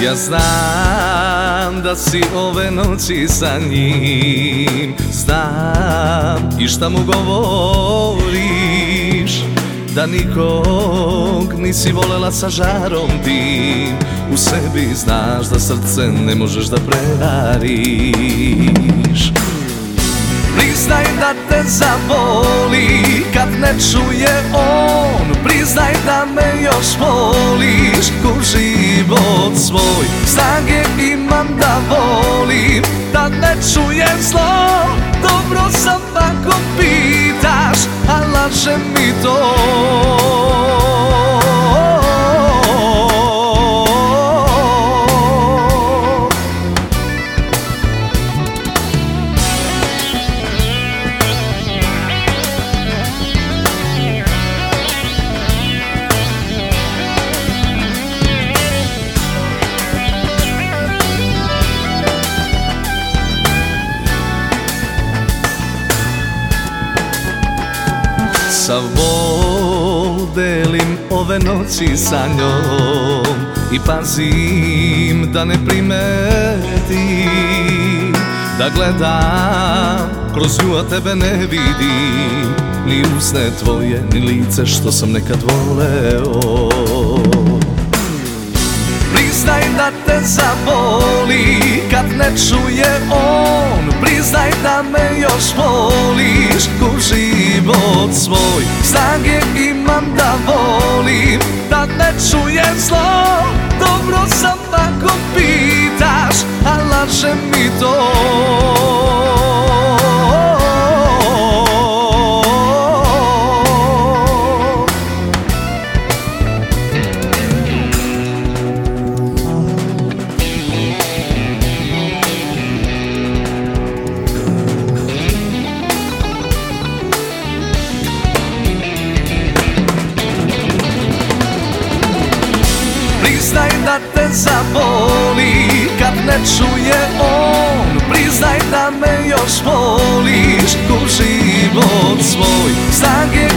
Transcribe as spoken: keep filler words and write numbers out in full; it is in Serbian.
Ja znam da si ove noći sa njim, znam i šta mu govoriš, da nikog nisi volela sa žarom tim. U sebi znaš da srce ne možeš da prevariš. Priznaj da te zaboli kad ne čuje on, priznaj da me još voliš ko život svoj. Snage imam da volim, da ne čujem zlo. Dobro sam ako pitaš, a laže mi to. Sav bol delim ove noći sa njom i pazim da ne primetim, da gledam kroz nju a tebe ne vidim, ni usne tvoje, ni lice što sam nekad voleo. Priznaj da te zaboli kad ne čuje on, priznaj da me još voliš ko život svoj. Snage imam da volim, da ne čujem zlo. Dobro sam ako pitaš, a laže mi to. Priznaj da te zaboli kad ne čuje on, priznaj da me još voliš ko život svoj. Snage